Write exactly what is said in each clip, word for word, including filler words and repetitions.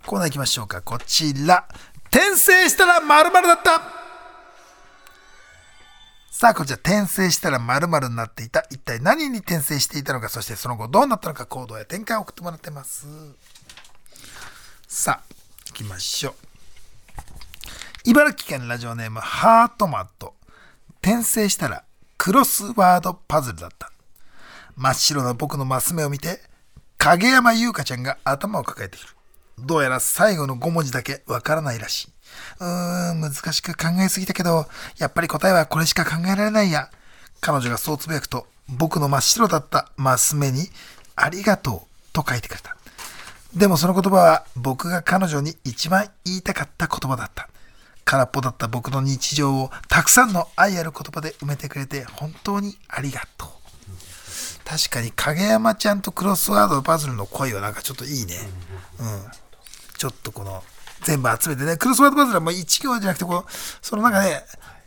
コーナー行きましょうか。こちら。転生したら〇〇だった。さあ、こちら転生したら〇〇になっていた。一体何に転生していたのか、そしてその後どうなったのか、行動や展開を送ってもらってます。さあ、行きましょう。茨城県ラジオネームハートマット。転生したらクロスワードパズルだった。真っ白な僕のマス目を見て影山優香ちゃんが頭を抱えている。どうやら最後のごもじだけわからないらしい。うーん難しく考えすぎたけどやっぱり答えはこれしか考えられないや。彼女がそうつぶやくと僕の真っ白だったマス目にありがとうと書いてくれた。でもその言葉は僕が彼女に一番言いたかった言葉だった。空っぽだった僕の日常をたくさんの愛ある言葉で埋めてくれて本当にありがとう。確かに影山ちゃんとクロスワードパズルの声はなんかちょっといいね。うん。ちょっとこの全部集めてね、クロスワードパズルはもういち行じゃなくてこうその中で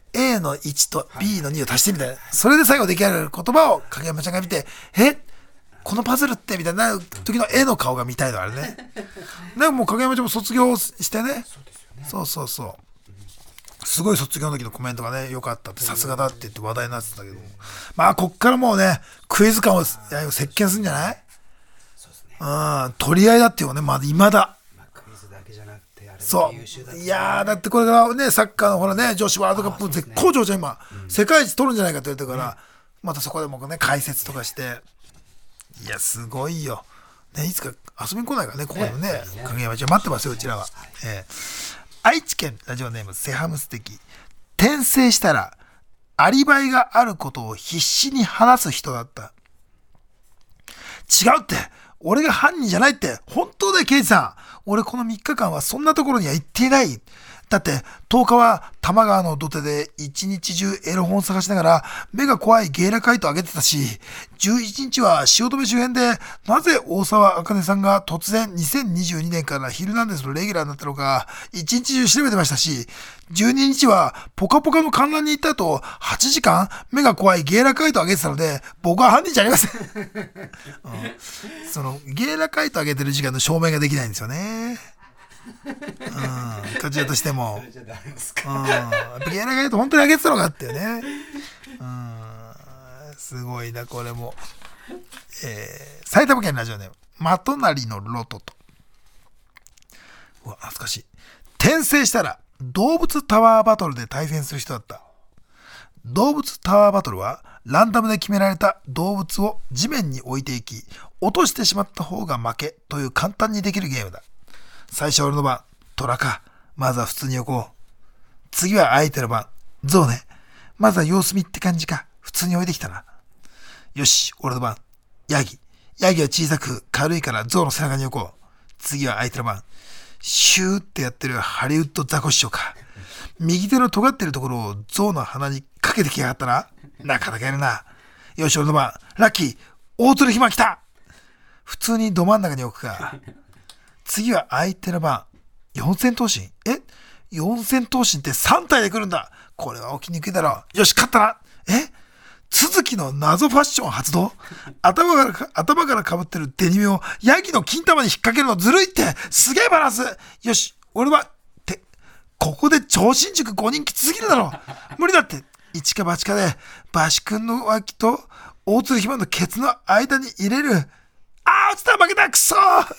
A のいちと B のにを足してみたいな、それで最後出来上がる言葉を影山ちゃんが見て、えこのパズルってみたいな時の絵の顔が見たいのあれね。でももう影山ちゃんも卒業してね。そうそうそう。すごい卒業の時のコメントがね良かったって、さすがだって言って話題になってたけど、まあこっからもうねクイズ感を席巻するんじゃない？そうですね。うん、取り合いだってよね、まだ未だ。まあ、クイズだけじゃなくてあれも優秀だったね。そういやーだってこれからねサッカーのほらね女子ワールドカップ絶好調じゃん今、うん、世界一取るんじゃないかって言ってるから、うん、またそこでもね解説とかして、いやすごいよ。ね、いつか遊びに来ないからね、ここでもね、影山ちゃん待ってますようちらは。えー愛知県ラジオネームセハムステキ。転生したらアリバイがあることを必死に話す人だった。違うって、俺が犯人じゃないって。本当だよ刑事さん、俺このみっかかんはそんなところには行っていない。だってとおかは多摩川の土手で一日中エロ本を探しながら目が怖いゲイラカイトを上げてたし、じゅういちにちは汐留周辺でなぜ大沢あかねさんが突然にせんにじゅうにねんからヒルナンデスのレギュラーになったのか一日中調べてましたし、じゅうににちはポカポカの観覧に行った後はちじかん目が怖いゲイラカイトを上げてたので僕は犯人じゃありません、うん、そのゲイラカイト上げてる時間の証明ができないんですよね。うん、こちらとしても、うん、やっぱゲイラカイト本当に上げてたのかっていうね、うん、すごいなこれも、えー、埼玉県ラジオネームまとなりのロトと。うわ懐かしい。転生したら動物タワーバトルで対戦する人だった。動物タワーバトルはランダムで決められた動物を地面に置いていき落としてしまった方が負けという簡単にできるゲームだ。最初は俺の番、トラか。まずは普通に置こう。次は相手の番、ゾウね。まずは様子見って感じか。普通に置いてきたな。よし、俺の番、ヤギ。ヤギは小さく軽いからゾウの背中に置こう。次は相手の番、シューってやってるハリウッドザコシショウか。右手の尖ってるところをゾウの鼻にかけてきやがったな。なかなかやるな。よし、俺の番、ラッキー、大鶴ひま来た。普通にど真ん中に置くか。次は相手の番、四千頭身。え四千頭身ってさん体で来るんだ。これは起きにくいだろう。よし、勝ったな。え続きの謎ファッション発動。頭からか、頭から被ってるデニムをヤギの金玉に引っ掛けるのずるいって。すげえバランス。よし、俺は、って、ここで超新塾ごにんきつすぎるだろ。無理だって。一か八かで、バシ君の脇と大鶴ひまのケツの間に入れる。あー落ちた負けたくそ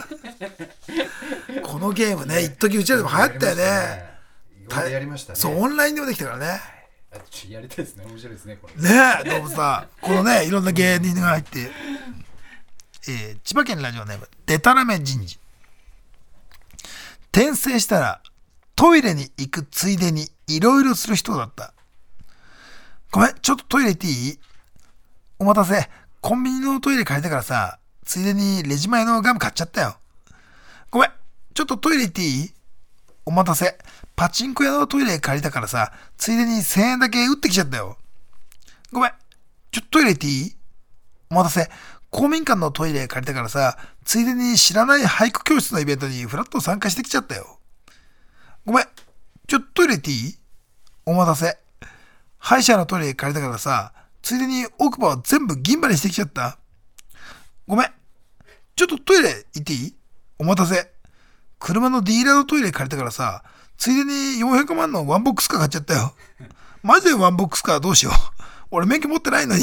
ーこのゲームね一時うちらでも流行ったよね。 やりましたね。 そうオンラインでもできたからね。 やりたいですね。面白いですねこれねえ動物さこのねいろんな芸人が入って、えー、千葉県ラジオネームデタラメ人事。転生したらトイレに行くついでにいろいろする人だった。ごめんちょっとトイレ行っていい？お待たせ、コンビニのトイレ借りたからさついでにレジ前のガム買っちゃったよ。ごめん、ちょっとトイレ行っていい？お待たせ。パチンコ屋のトイレ借りたからさ、ついでにせんえんだけ打ってきちゃったよ。ごめん、ちょっとトイレ行っていい？お待たせ。公民館のトイレ借りたからさ、ついでに知らない俳句教室のイベントにフラッと参加してきちゃったよ。ごめん、ちょっとトイレ行っていい？お待たせ。歯医者のトイレ借りたからさ、ついでに奥歯を全部銀歯にしてきちゃった。ごめん。ちょっとトイレ行っていい？お待たせ。 車のディーラーのトイレ借りたからさ、ついでによんひゃくまんのワンボックスカー買っちゃったよ。マジでワンボックスカーどうしよう。俺免許持ってないのに。って、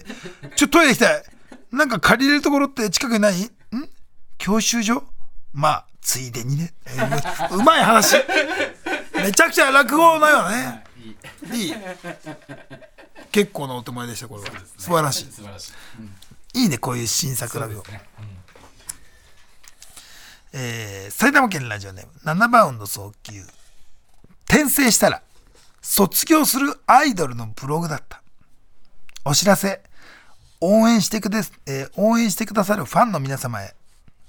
ちょっとトイレ行きたい。なんか借りれるところって近くにない？ん？教習所？まあ、ついでにね。えー、うまい話。めちゃくちゃ落語のようね。いい。結構なお手前でした、これは。ね、素晴らしい。素晴らしい。うん、いいね、こういう新作落語。ね、うん、えー、埼玉県ラジオネームななバウンド早急。転生したら卒業するアイドルのブログだった。お知らせ。応援してくで、えー、応援してくださるファンの皆様へ。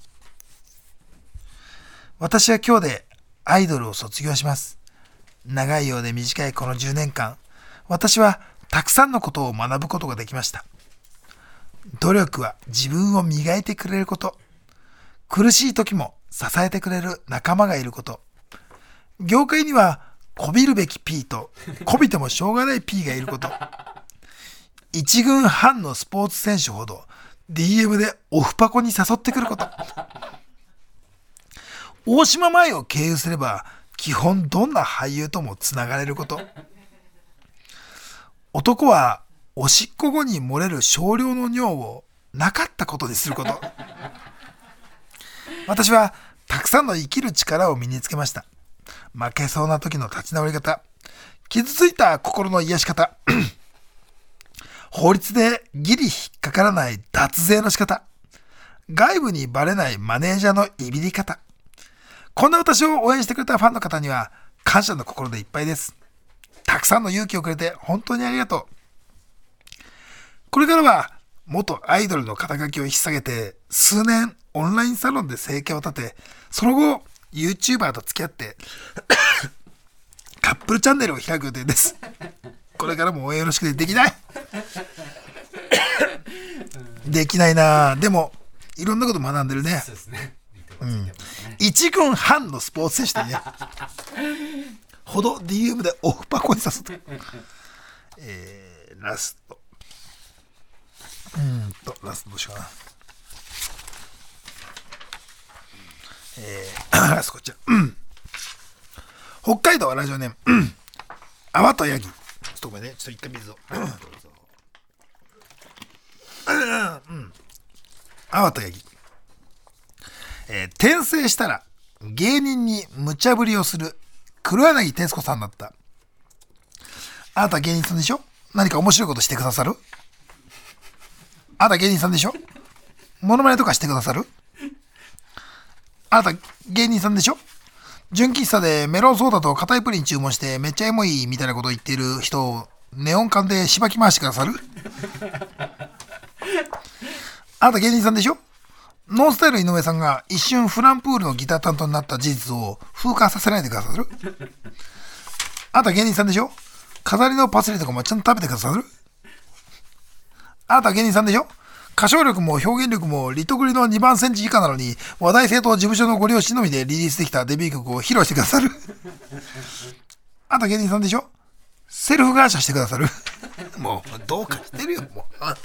私は今日でアイドルを卒業します。長いようで短いこのじゅうねんかん、私はたくさんのことを学ぶことができました。努力は自分を磨いてくれること。苦しい時も支えてくれる仲間がいること。業界にはこびるべき P とこびてもしょうがない P がいること。一軍半のスポーツ選手ほど ディーエム でオフパコに誘ってくること。大島前を経由すれば基本どんな俳優ともつながれること。男はおしっこ後に漏れる少量の尿をなかったことにすること。私はたくさんの生きる力を身につけました。負けそうな時の立ち直り方、傷ついた心の癒し方、法律でギリ引っかからない脱税の仕方、外部にバレないマネージャーのいびり方。こんな私を応援してくれたファンの方には感謝の心でいっぱいです。たくさんの勇気をくれて本当にありがとう。これからは元アイドルの肩書きを引っ提げて数年オンラインサロンで生計を立て、その後 YouTuber と付き合ってカップルチャンネルを開く予定です。これからも応援よろしくて。できないできないな。でもいろんなこと学んでるね。そうですね。うん、一軍半のスポーツ選手でねほど ディーエム でオフパコにさせて、えー、ラストうんとラストどうしようかな。えー、ラストこっちら、うん、北海道ラジオネーム、うん、泡とヤギ。ちょっとごめんね、ちょっと一回水をうん、泡とヤギ。えー、転生したら芸人に無茶ぶりをする黒柳徹子さんだった。あなた芸人さんでしょ。何か面白いことしてくださる。あなた芸人さんでしょ。モノマネとかしてくださる。あなた芸人さんでしょ。純喫茶でメロンソーダと硬いプリン注文してめっちゃエモいみたいなことを言っている人をネオン管でしばき回してくださる。あなた芸人さんでしょ。ノンスタイル井上さんが一瞬フランプールのギター担当になった事実を風化させないでくださる。あなた芸人さんでしょ。飾りのパセリとかもちゃんと食べてくださる。あなた芸人さんでしょ。歌唱力も表現力もリトグリのにばんセンチ以下なのに話題性と事務所のご両親のみでリリースできたデビュー曲を披露してくださる。あなた芸人さんでしょ。セルフ感謝してくださる。もうどうかしてるよもう。あなた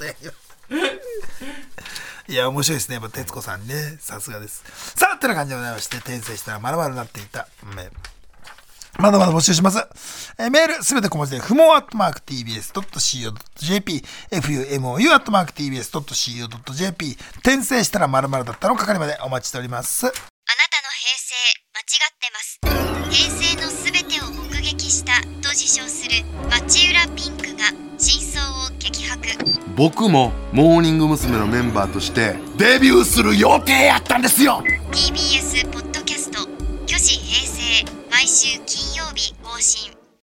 いや面白いですね。やっぱ徹子さんね、さすがです。さあってな感じでございまして、転生したらまるまるなっていたメールまだまだ募集します。えー、メールすべて小文字で、ふもアットマーク ティービーエスドットシーオードットジェーピー、エフユーエムオーユー アットマーク ティービーエスドットシーオードットジェーピー、転生したらまるまるだったの係までお待ちしております。 あなたの平成間違ってます。平成のすべてを目撃したと自称する町浦ピンクが真相を激白。 僕もモーニング娘。のメンバーとしてデビューする予定やったんですよ。 ティービーエス ポッドキャスト、虚子平成、毎週金曜日更新。